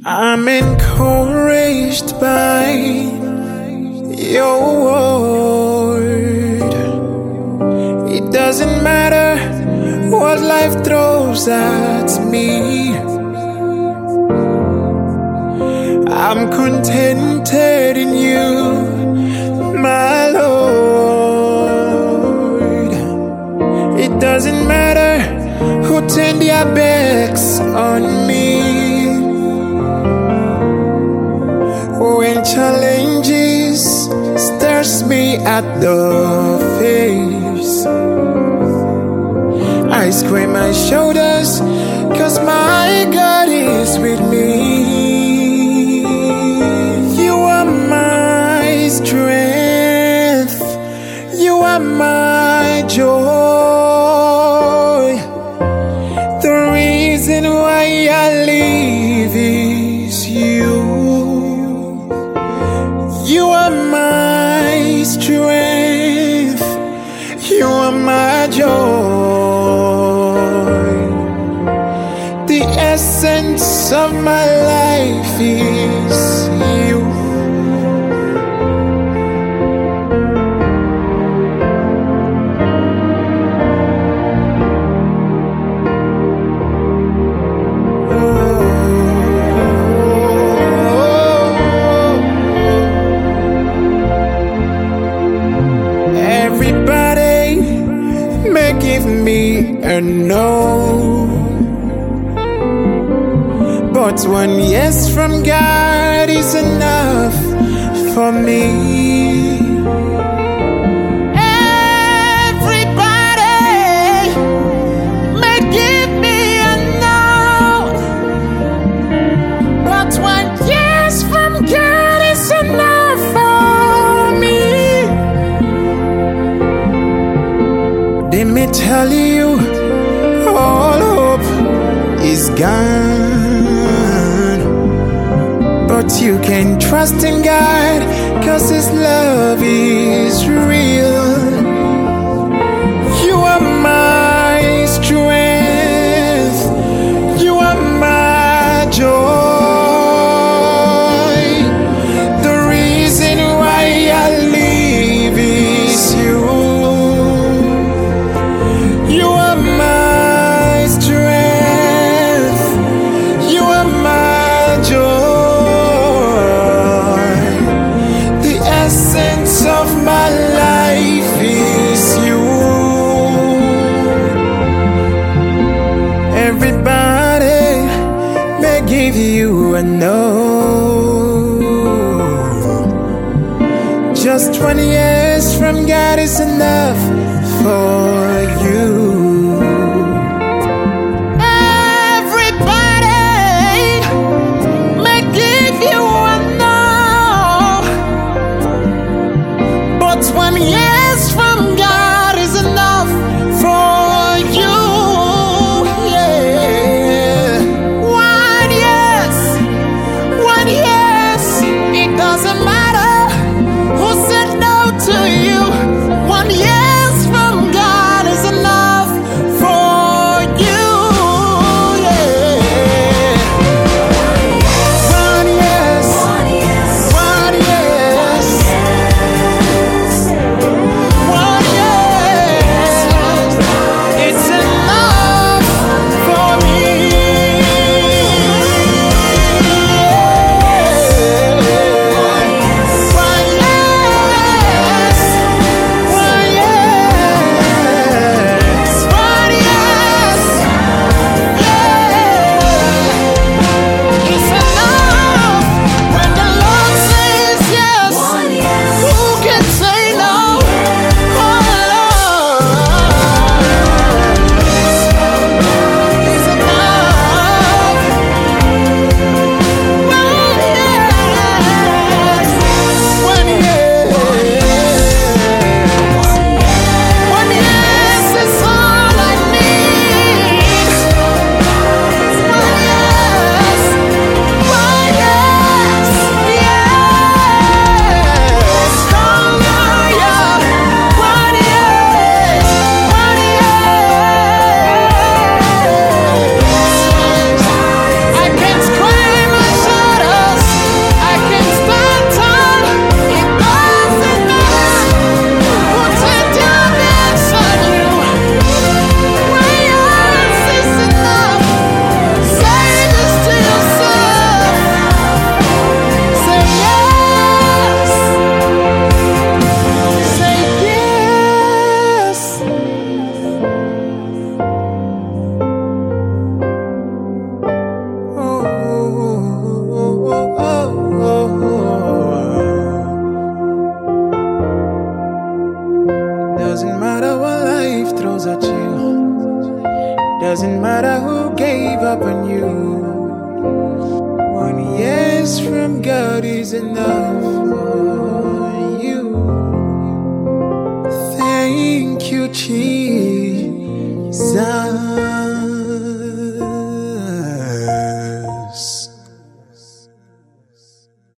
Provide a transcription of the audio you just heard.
I'm encouraged by your word. It doesn't matter what life throws at me. I'm contented in you, my Lord. It doesn't matter who turned their backs on me. When challenges stares me at the face, I square my shoulders, 'cause my God is with me. You are my strength, you are my joy. The reason why I live is you. You are my strength, you are my joy. The essence of my life is you. Give me a no, but one yes from God is enough for me. Everybody may give me a no, but one yes from God is enough for me. They may tell you all hope is gone, but you can trust in God, 'cause His love is real. You are my strength, you are my joy. The reason why I live is you. You are my strength, you are my joy. The essence of my life is you. Everybody may give you a no, just 20 years from God is enough for you. Everybody may give you a no, but 1 yes from God is enough for you. Yeah. 1 yes, 1 yes. It doesn't matter who said no to you. 1 yes from God is enough. promise from God is enough.